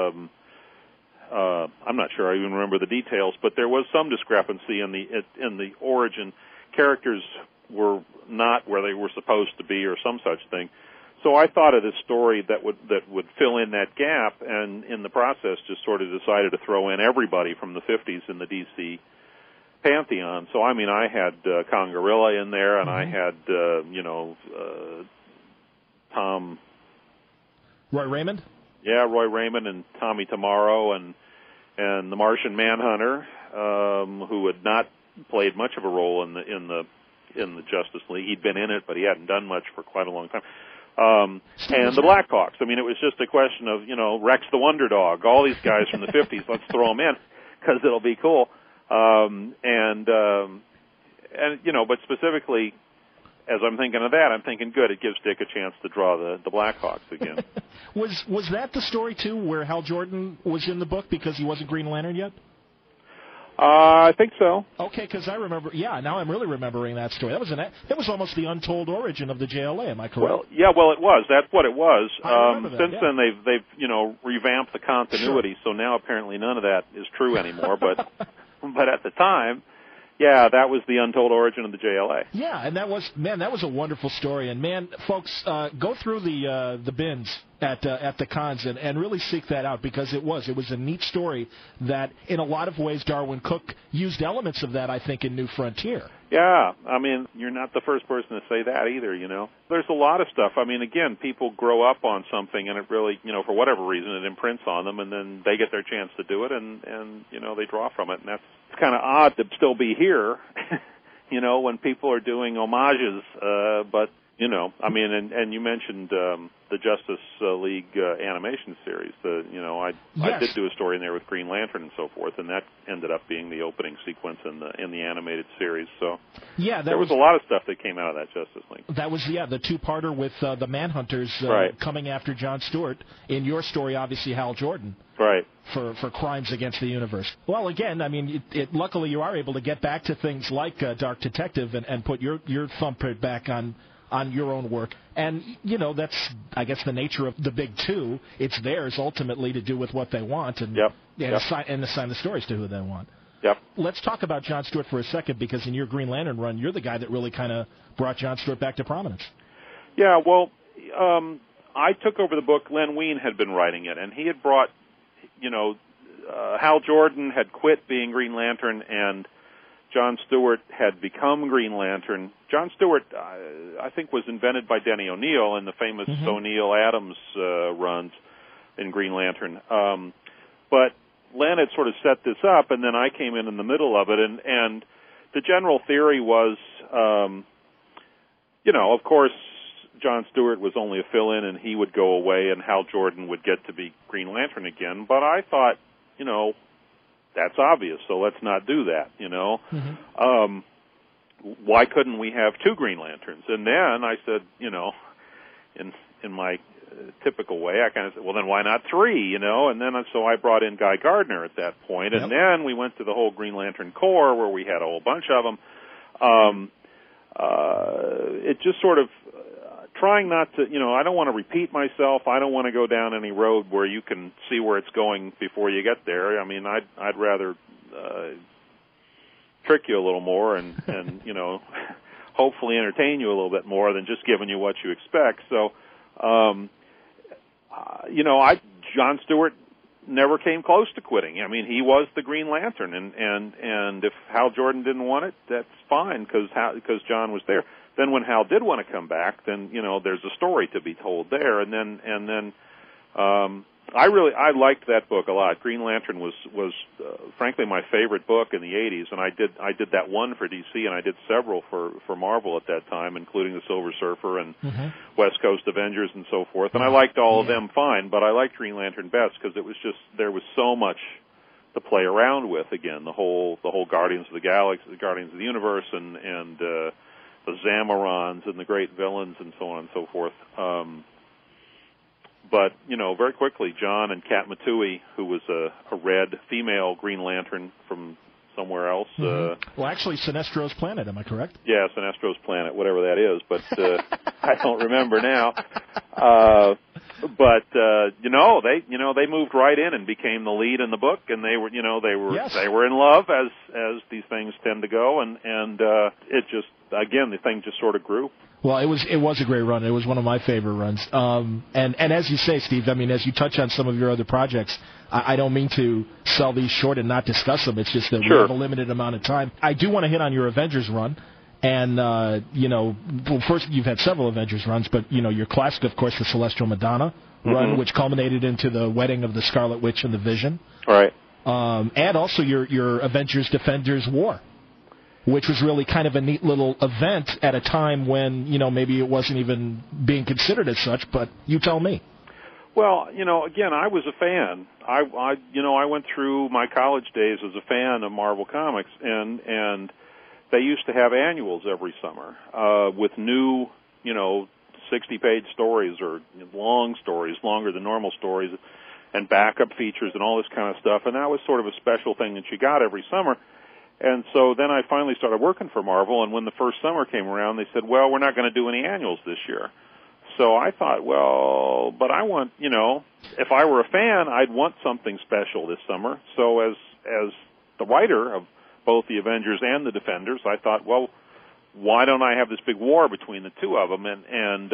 I'm not sure I even remember the details, but there was some discrepancy in the origin. Characters were not where they were supposed to be, or some such thing. So I thought of this story that would fill in that gap, and in the process, just sort of decided to throw in everybody from the 50s in the DC pantheon. So I had Congarilla in there, and I had Tom. Roy Raymond. Yeah, Roy Raymond and Tommy Tomorrow and the Martian Manhunter, who had not played much of a role in the Justice League. He'd been in it, but he hadn't done much for quite a long time. And the Blackhawks. It was just a question of, Rex the Wonder Dog, all these guys from the 50s, let's throw them in because it'll be cool. But specifically, as I'm thinking of that, I'm thinking, good, it gives Dick a chance to draw the Blackhawks again. Was that the story, too, where Hal Jordan was in the book because he wasn't Green Lantern yet? I think so. Okay, because I remember. Yeah, now I'm really remembering that story. That was almost the untold origin of the JLA. Am I correct? It was. That's what it was. I remember that, since then, they've revamped the continuity. Sure. So now apparently none of that is true anymore. But at the time, yeah, that was the untold origin of the JLA. Yeah, and that was a wonderful story. And man, folks, go through the bins at the cons and really seek that out, because it was a neat story that in a lot of ways Darwin Cook used elements of that, I think, in New Frontier. Yeah, you're not the first person to say that either, There's a lot of stuff. Again, people grow up on something and it really, for whatever reason, it imprints on them, and then they get their chance to do it and they draw from it. And it's kind of odd to still be here, when people are doing homages, but and you mentioned the Justice League animation series. I did do a story in there with Green Lantern and so forth, and that ended up being the opening sequence in the animated series. So there was a lot of stuff that came out of that Justice League. That was the two-parter with the Manhunters coming after John Stewart. In your story, obviously Hal Jordan. Right. For crimes against the universe. Well, again, luckily you are able to get back to things like Dark Detective and put your thumbprint back on your own work. And, that's, I guess, the nature of the big two. It's theirs, ultimately, to do with what they want and assign the stories to who they want. Yep. Let's talk about John Stewart for a second, because in your Green Lantern run, you're the guy that really kind of brought John Stewart back to prominence. Yeah, well, I took over the book. Len Wein had been writing it, and he had brought, Hal Jordan had quit being Green Lantern, and John Stewart had become Green Lantern. John Stewart, I think, was invented by Denny O'Neil in the famous O'Neil-Adams runs. in Green Lantern. But Len had sort of set this up, and then I came in the middle of it, and the general theory was, of course, John Stewart was only a fill-in, and he would go away, and Hal Jordan would get to be Green Lantern again. But I thought, that's obvious, so let's not do that, Mm-hmm. Why couldn't we have 2 Green Lanterns? And then I said, in my typical way, I kind of said, well, then why not 3, And then so I brought in Guy Gardner at that point, and then we went to the whole Green Lantern Corps where we had a whole bunch of them. It just sort of trying not to, I don't want to repeat myself. I don't want to go down any road where you can see where it's going before you get there. I mean, I'd rather trick you a little more and hopefully entertain you a little bit more than just giving you what you expect. So, John Stewart never came close to quitting. I mean, he was the Green Lantern, and if Hal Jordan didn't want it, that's fine because John was there. Then when Hal did want to come back, then there's a story to be told there, and then I liked that book a lot. Green Lantern was frankly my favorite book in the 80s, and I did that one for DC, and I did several for Marvel at that time, including the Silver Surfer and West Coast Avengers and so forth. And I liked all of them fine, but I liked Green Lantern best because it was just there was so much to play around with. Again, the whole Guardians of the Galaxy, the Guardians of the Universe, and the Zamorans and the great villains and so on and so forth. But, very quickly, John and Kat Matui, who was a red female Green Lantern from somewhere else. Well, actually, Sinestro's Planet, am I correct? Yeah, Sinestro's Planet, whatever that is, but I don't remember now. But they moved right in and became the lead in the book, and they were in love as these things tend to go, and it just, again, the thing just sort of grew. Well, it was a great run. It was one of my favorite runs. And as you say, Steve, I mean, as you touch on some of your other projects, I don't mean to sell these short and not discuss them. It's just that we have a limited amount of time. I do want to hit on your Avengers run. And, well, first, you've had several Avengers runs, but, your classic, of course, the Celestial Madonna run, which culminated into the wedding of the Scarlet Witch and the Vision. Right. And also your Avengers Defenders War, which was really kind of a neat little event at a time when, maybe it wasn't even being considered as such, but you tell me. Well, again, I was a fan. I went through my college days as a fan of Marvel Comics, and they used to have annuals every summer with new, 60-page stories or long stories, longer than normal stories, and backup features and all this kind of stuff, and that was sort of a special thing that you got every summer. And so then I finally started working for Marvel, and when the first summer came around, they said, well, we're not going to do any annuals this year. So I thought, well, but I want, if I were a fan, I'd want something special this summer. So as the writer of both the Avengers and the Defenders, I thought, well, why don't I have this big war between the two of them? And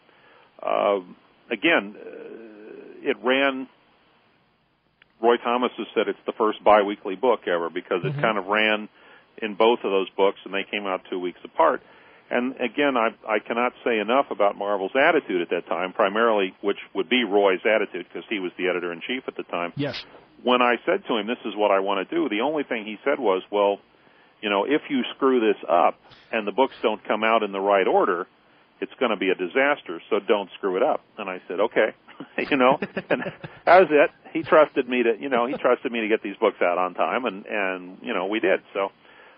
again, it ran. Roy Thomas has said it's the first biweekly book ever because it kind of ran in both of those books, and they came out 2 weeks apart. And again, I cannot say enough about Marvel's attitude at that time, primarily, which would be Roy's attitude because he was the editor-in-chief at the time. Yes. When I said to him, this is what I want to do, the only thing he said was, well, if you screw this up and the books don't come out in the right order, it's going to be a disaster, so don't screw it up. And I said, okay, and that was it. He trusted me to, get these books out on time, and we did. So,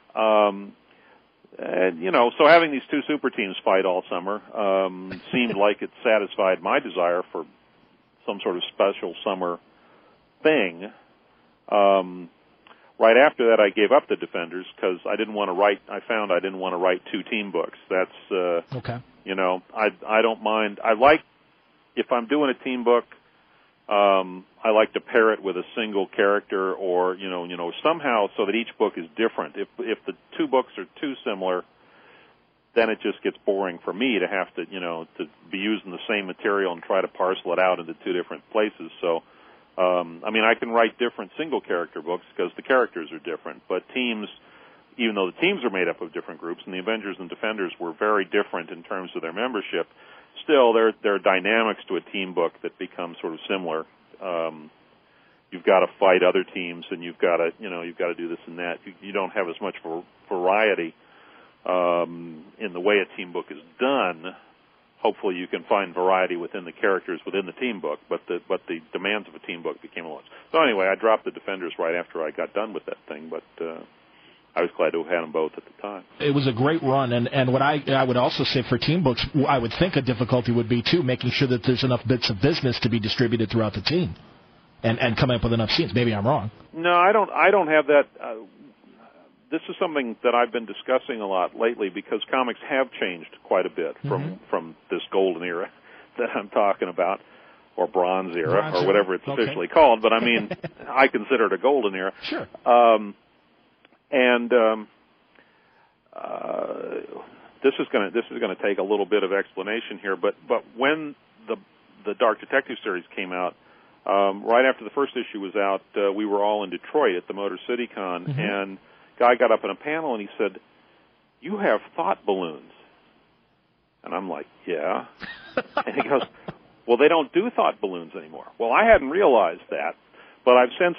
so having these two super teams fight all summer seemed like it satisfied my desire for some sort of special summer thing. Right after that, I gave up the Defenders because I didn't want to write. I found I didn't want to write two team books. That's okay. I don't mind. I like if I'm doing a team book. I like to pair it with a single character, or somehow so that each book is different. If the two books are too similar, then it just gets boring for me to have to to be using the same material and try to parcel it out into two different places. So. I can write different single-character books because the characters are different. But teams, even though the teams are made up of different groups, and the Avengers and Defenders were very different in terms of their membership, still there are dynamics to a team book that become sort of similar you've got to fight other teams, and you've got to do this and that. You don't have as much variety in the way a team book is done. Hopefully, you can find variety within the characters within the team book, but the demands of a team book became a lot. So anyway, I dropped the Defenders right after I got done with that thing, but I was glad to have had them both at the time. It was a great run, and what I would also say for team books, I would think a difficulty would be, too, making sure that there's enough bits of business to be distributed throughout the team and coming up with enough scenes. Maybe I'm wrong. No, I don't have that. This is something that I've been discussing a lot lately because comics have changed quite a bit from this golden era that I'm talking about, or bronze era, or whatever it's officially called. But I mean, I consider it a golden era. Sure. This is going to take a little bit of explanation here. But when the Dark Detective series came out, right after the first issue was out, we were all in Detroit at the Motor City Con, and guy got up in a panel and he said, "You have thought balloons." And I'm like, "Yeah." And he goes, "Well, they don't do thought balloons anymore." Well, I hadn't realized that, but I've since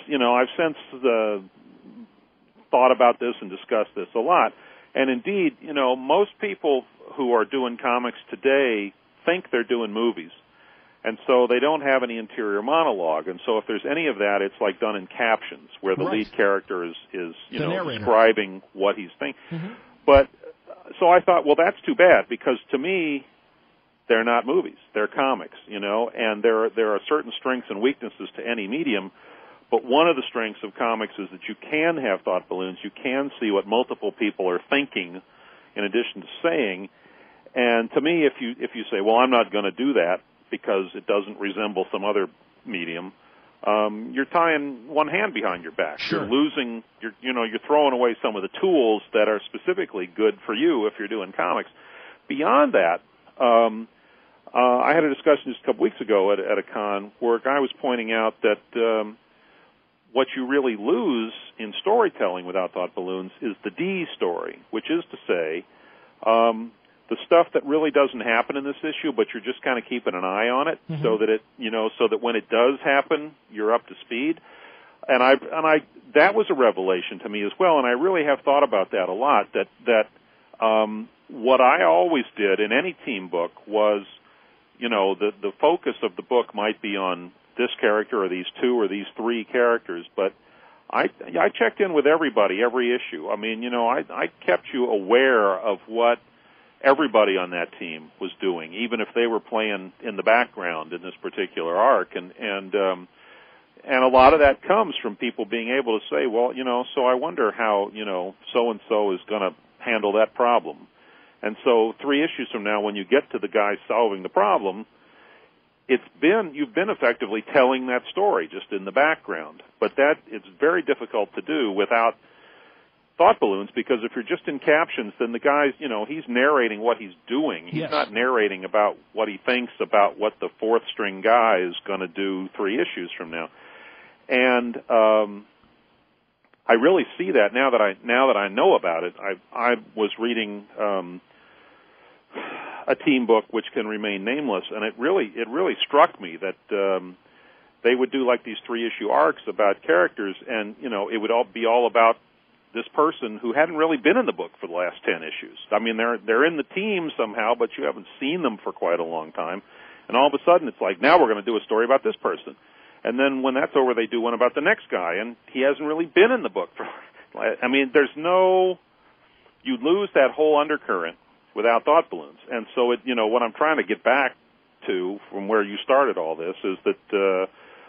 thought about this and discussed this a lot. And indeed, most people who are doing comics today think they're doing movies. And so they don't have any interior monologue. And so if there's any of that, it's like done in captions, where the lead character is describing what he's thinking. But so I thought, well, that's too bad, because to me, they're not movies. They're comics, and there are certain strengths and weaknesses to any medium. But one of the strengths of comics is that you can have thought balloons. You can see what multiple people are thinking in addition to saying. And to me, if you say, well, I'm not going to do that, because it doesn't resemble some other medium, you're tying one hand behind your back. Sure. You're losing, you're throwing away some of the tools that are specifically good for you if you're doing comics. Beyond that, I had a discussion just a couple weeks ago at a con where a guy was pointing out that what you really lose in storytelling without thought balloons is the D story, which is to say, the stuff that really doesn't happen in this issue, but you're just kind of keeping an eye on it, so that when it does happen, you're up to speed. And that was a revelation to me as well. And I really have thought about that a lot. That what I always did in any team book was, the focus of the book might be on this character or these two or these three characters, but I checked in with everybody every issue. I mean, I kept you aware of what everybody on that team was doing, even if they were playing in the background in this particular arc, and a lot of that comes from people being able to say, well, so I wonder how so and so is going to handle that problem, and so 3 issues from now, when you get to the guy solving the problem, you've been effectively telling that story just in the background, but that it's very difficult to do without thought balloons, because if you're just in captions, then the guy's, he's narrating what he's doing. He's not narrating about what he thinks about what the 4th string guy is going to do 3 issues from now. And I really see that now that I know about it. I was reading a team book which can remain nameless, and it really struck me that they would do like these 3-issue arcs about characters, and it would all be all about this person who hadn't really been in the book for the last 10 issues. I mean, they're in the team somehow, but you haven't seen them for quite a long time. And all of a sudden, it's like, now we're going to do a story about this person. And then when that's over, they do one about the next guy, and he hasn't really been in the book for. I mean, you lose that whole undercurrent without thought balloons. And so, what I'm trying to get back to from where you started all this is that.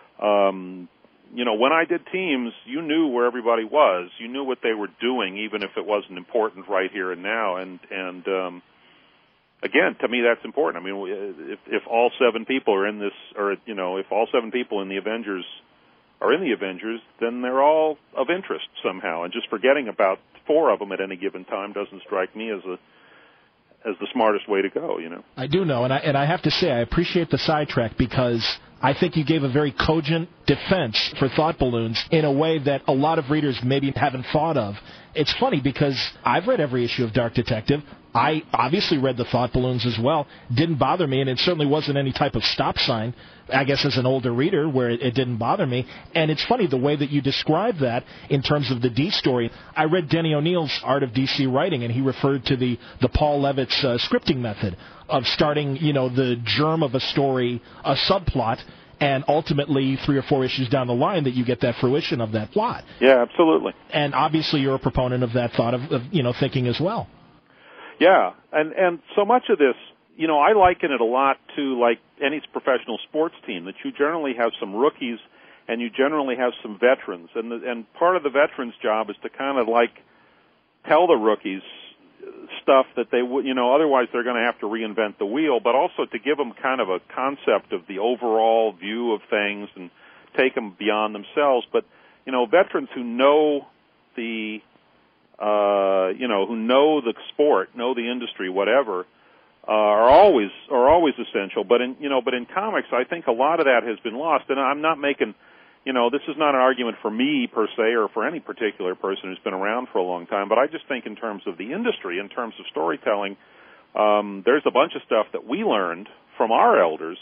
When I did teams, you knew where everybody was. You knew what they were doing, even if it wasn't important right here and now. And again, to me, that's important. I mean, if all 7 people are in this, or if all 7 people in the Avengers are in the Avengers, then they're all of interest somehow. And just forgetting about 4 of them at any given time doesn't strike me as the smartest way to go. I do know, and I have to say, I appreciate the sidetrack, because I think you gave a very cogent defense for thought balloons in a way that a lot of readers maybe haven't thought of. It's funny, because I've read every issue of Dark Detective. I obviously read the thought balloons as well. Didn't bother me, and it certainly wasn't any type of stop sign, I guess, as an older reader, where it didn't bother me. And it's funny, the way that you describe that in terms of the D story. I read Denny O'Neill's Art of DC Writing, and he referred to the Paul Levitt's scripting method of starting, the germ of a story, a subplot, and ultimately 3 or 4 issues down the line that you get that fruition of that plot. Yeah, absolutely. And obviously you're a proponent of that thought of thinking as well. Yeah, and so much of this, I liken it a lot to like any professional sports team, that you generally have some rookies and you generally have some veterans, and part of the veterans' job is to kind of like tell the rookies stuff that they would, otherwise they're going to have to reinvent the wheel, but also to give them kind of a concept of the overall view of things and take them beyond themselves. But, veterans who know the, who know the sport, know the industry, whatever, are always essential. But in comics, I think a lot of that has been lost. And I'm not making, this is not an argument for me per se or for any particular person who's been around for a long time. But I just think in terms of the industry, in terms of storytelling, there's a bunch of stuff that we learned from our elders,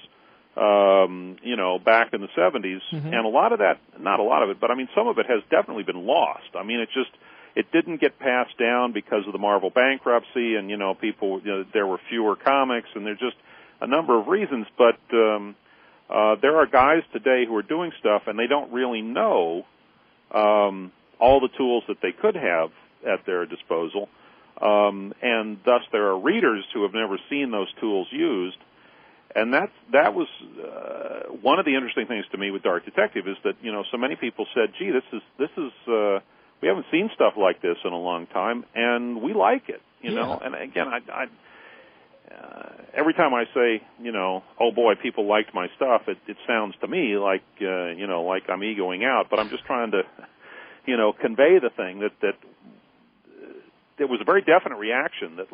back in the 70s, and a lot of that, not a lot of it, but I mean some of it has definitely been lost. I mean, it didn't get passed down because of the Marvel bankruptcy, and people, there were fewer comics, and there's just a number of reasons. But there are guys today who are doing stuff, and they don't really know all the tools that they could have at their disposal, and thus there are readers who have never seen those tools used. And that was one of the interesting things to me with Dark Detective, is that so many people said, "Gee, this is we haven't seen stuff like this in a long time, and we like it." And again, I every time I say, "Oh boy, people liked my stuff," it sounds to me like like I'm egoing out, but I'm just trying to convey the thing that there was a very definite reaction that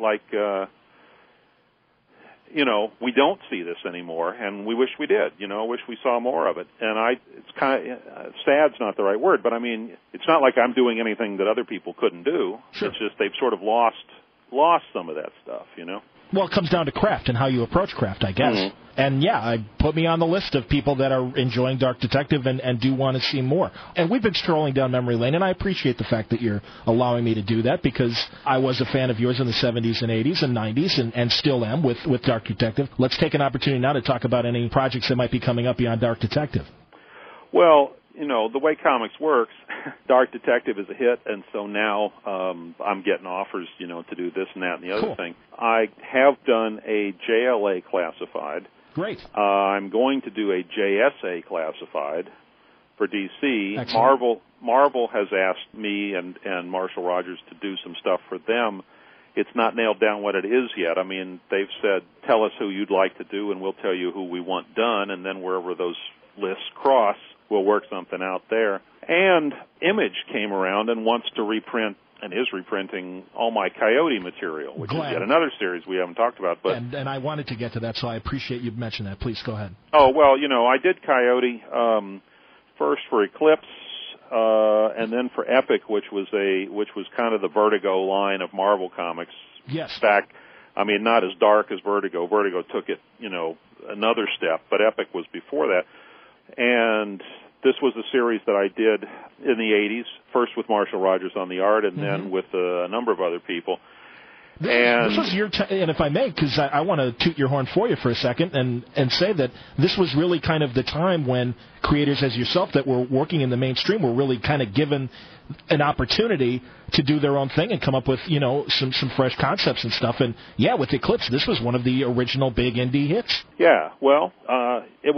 we don't see this anymore, and we wish we did. Wish we saw more of it. And it's kind of sad's not the right word, but I mean, it's not like I'm doing anything that other people couldn't do. Sure. It's just they've sort of lost some of that stuff. Well, it comes down to craft and how you approach craft, I guess. Mm-hmm. And put me on the list of people that are enjoying Dark Detective and do want to see more. And we've been strolling down memory lane, and I appreciate the fact that you're allowing me to do that, because I was a fan of yours in the 70s and 80s and 90s and still am with Dark Detective. Let's take an opportunity now to talk about any projects that might be coming up beyond Dark Detective. Well, the way comics works, Dark Detective is a hit, and so now I'm getting offers, to do this and that and the other thing. I have done a JLA classified. Great. I'm going to do a JSA classified for DC. Excellent. Marvel has asked me and Marshall Rogers to do some stuff for them. It's not nailed down what it is yet. I mean, they've said, tell us who you'd like to do, and we'll tell you who we want done, and then wherever those lists cross, we'll work something out there. And Image came around and wants to reprint and is reprinting all my Coyote material, which is yet another series we haven't talked about. But and I wanted to get to that, so I appreciate you mentioning that. Please go ahead. Oh, well, I did Coyote first for Eclipse, and then for Epic, which was kind of the Vertigo line of Marvel comics. Yes. Back, I mean, not as dark as Vertigo. Vertigo took it, another step, but Epic was before that. And this was a series that I did in the 80s, first with Marshall Rogers on the art, and then with a number of other people. This was your and if I may, because I want to toot your horn for you for a second and say that this was really kind of the time when creators as yourself that were working in the mainstream were really kind of given an opportunity to do their own thing and come up with, some fresh concepts and stuff. And with Eclipse, this was one of the original big indie hits. Yeah, well, it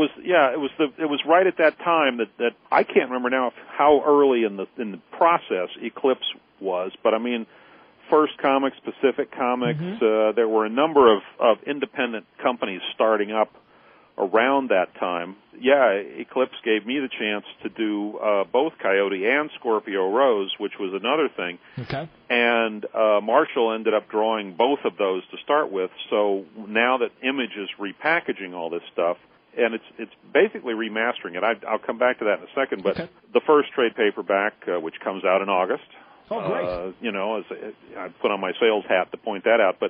was right at that time that I can't remember now how early in the process Eclipse was, but I mean, First Comics, Pacific Comics, there were a number of independent companies starting up around that time. Yeah, Eclipse gave me the chance to do both Coyote and Scorpio Rose, which was another thing. Okay. And Marshall ended up drawing both of those to start with. So now that Image is repackaging all this stuff, and it's basically remastering it. I'll come back to that in a second. But the first trade paperback, which comes out in August. Oh, great. As I put on my sales hat to point that out. But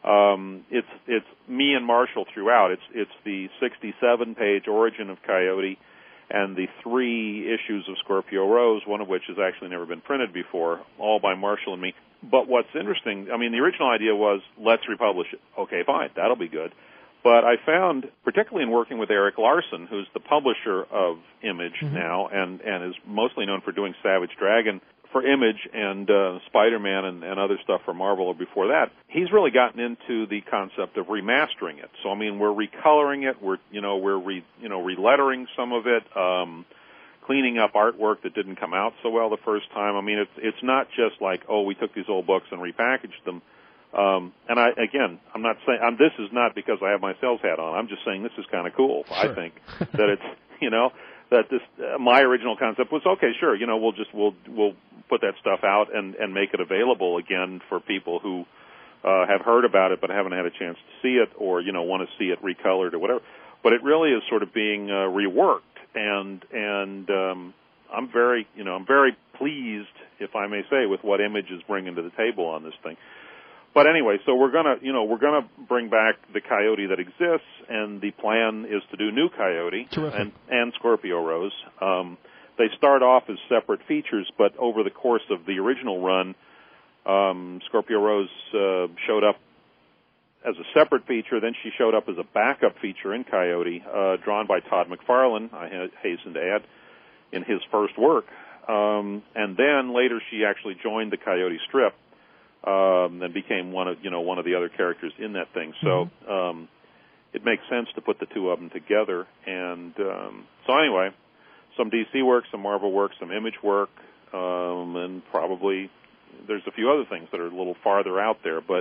It's me and Marshall throughout. It's the 67-page origin of Coyote and the 3 issues of Scorpio Rose, one of which has actually never been printed before, all by Marshall and me. But what's interesting, I mean, the original idea was, let's republish it. Okay, fine, that'll be good. But I found, particularly in working with Eric Larson, who's the publisher of Image now and is mostly known for doing Savage Dragon for Image and Spider-Man and other stuff for Marvel or before that, he's really gotten into the concept of remastering it. So I mean, we're recoloring it, we're relettering some of it, cleaning up artwork that didn't come out so well the first time. I mean, it's not just like, oh, we took these old books and repackaged them. And I'm not saying this is not because I have my sales hat on. I'm just saying this is kind of cool. Sure. I think that it's that this my original concept was, okay, sure, we'll put that stuff out and make it available again for people who have heard about it but haven't had a chance to see it or want to see it recolored or whatever. But it really is sort of being reworked, and I'm very pleased, if I may say, with what Image is bringing to the table on this thing. But anyway, so we're gonna bring back the Coyote that exists, and the plan is to do new Coyote and Scorpio Rose. They start off as separate features, but over the course of the original run, Scorpio Rose showed up as a separate feature. Then she showed up as a backup feature in Coyote, drawn by Todd McFarlane, I hasten to add, in his first work. And then later she actually joined the Coyote strip. And became one of the other characters in that thing. So it makes sense to put the two of them together. And so anyway, some DC work, some Marvel work, some Image work, and probably there's a few other things that are a little farther out there. But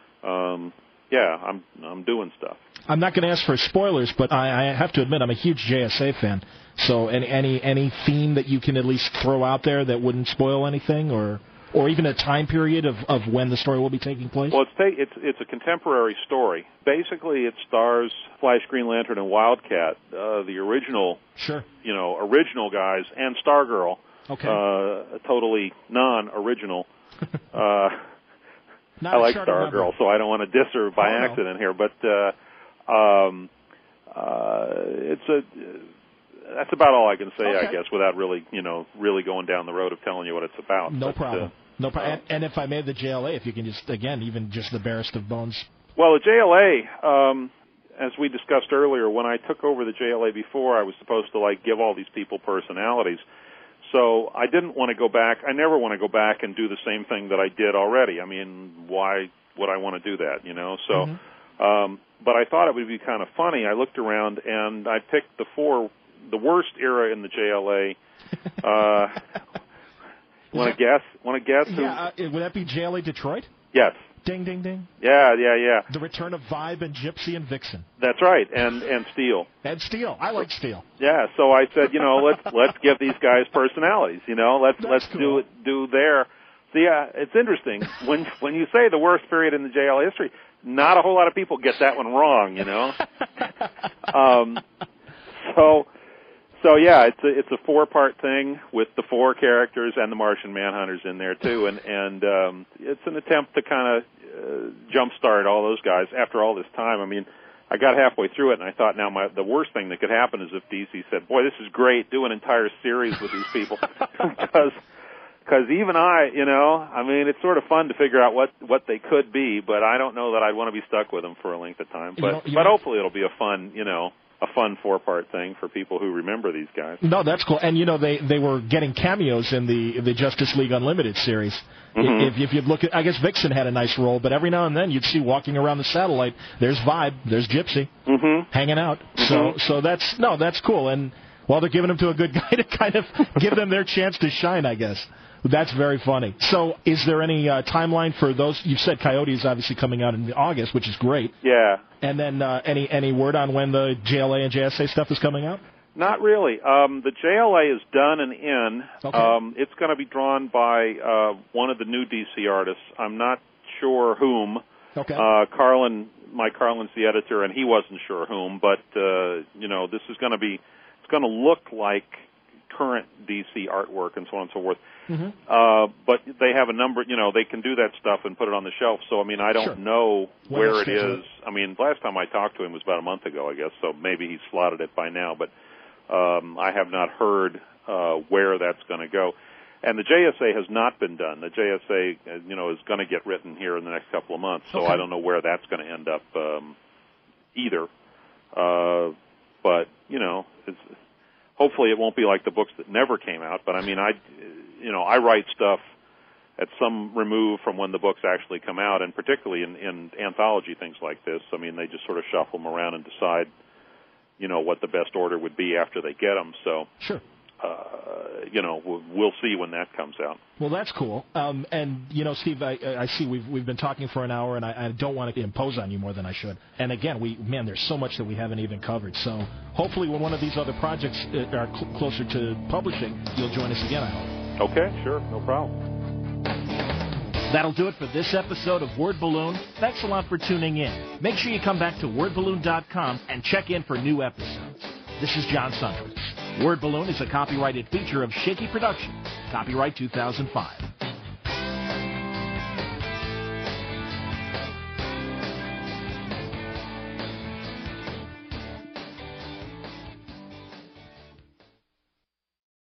I'm doing stuff. I'm not going to ask for spoilers, but I have to admit I'm a huge JSA fan. So any theme that you can at least throw out there that wouldn't spoil anything, or even a time period of when the story will be taking place? Well, it's a contemporary story. Basically, it stars Flash, Green Lantern, and Wildcat, the original, original guys, and Stargirl. Okay. Totally non-original. I like Stargirl, so I don't want to diss her by accident here. But that's about all I can say, I guess, without really going down the road of telling you what it's about. No problem. No problem. And if I may, the JLA, if you can just the barest of bones. Well, the JLA, as we discussed earlier, when I took over the JLA before, I was supposed to give all these people personalities. So I didn't want to go back. I never want to go back and do the same thing that I did already. I mean, why would I want to do that? So, but I thought it would be kind of funny. I looked around and I picked the worst era in the JLA. Want to guess? Yeah, would that be JLA Detroit? Yes. Ding, ding, ding. Yeah. The return of Vibe and Gypsy and Vixen. That's right, and Steel. And Steel. I like Steel. Yeah. So I said, let's give these guys personalities. Let's cool. do their. So yeah, it's interesting when you say the worst period in the JLA history. Not a whole lot of people get that one wrong. So yeah, it's a 4-part thing with the 4 characters and the Martian Manhunters in there too, and it's an attempt to kind of jumpstart all those guys after all this time. I mean, I got halfway through it and I thought, the worst thing that could happen is if DC said, "Boy, this is great, do an entire series with these people," because even I mean, it's sort of fun to figure out what they could be, but I don't know that I'd want to be stuck with them for a length of time. But hopefully it'll be a fun 4-part thing for people who remember these guys. No, that's cool. And, they were getting cameos in the Justice League Unlimited series. Mm-hmm. If you'd look at, I guess Vixen had a nice role, but every now and then you'd see walking around the satellite, there's Vibe, there's Gypsy, hanging out. Mm-hmm. So that's cool. And, they're giving them to a good guy to kind of give them their chance to shine, I guess. That's very funny. So is there any timeline for those? You said Coyote is obviously coming out in August, which is great. Yeah. And then any word on when the JLA and JSA stuff is coming out? Not really. The JLA is done and in. Okay. It's going to be drawn by one of the new DC artists. I'm not sure whom. Okay. Mike Carlin's the editor, and he wasn't sure whom. But this is going to be. It's going to look like current DC artwork and so on and so forth. Mm-hmm. But they have a number, they can do that stuff and put it on the shelf. So, I mean, I don't know where it is. I mean, last time I talked to him was about a month ago, I guess, so maybe he's slotted it by now. But I have not heard where that's going to go. And the JSA has not been done. The JSA, is going to get written here in the next couple of months, so I don't know where that's going to end up either. But, hopefully it won't be like the books that never came out. But, I mean, I write stuff at some remove from when the books actually come out, and particularly in anthology things like this. I mean, they just sort of shuffle them around and decide, what the best order would be after they get them. So, sure. We'll see when that comes out. Well, that's cool. And, Steve, I see we've been talking for an hour, and I don't want to impose on you more than I should. And, again, there's so much that we haven't even covered. So hopefully when one of these other projects are closer to publishing, you'll join us again, I hope. Okay, sure. No problem. That'll do it for this episode of Word Balloon. Thanks a lot for tuning in. Make sure you come back to wordballoon.com and check in for new episodes. This is John Suntress. Word Balloon is a copyrighted feature of Shaky Productions. Copyright 2005.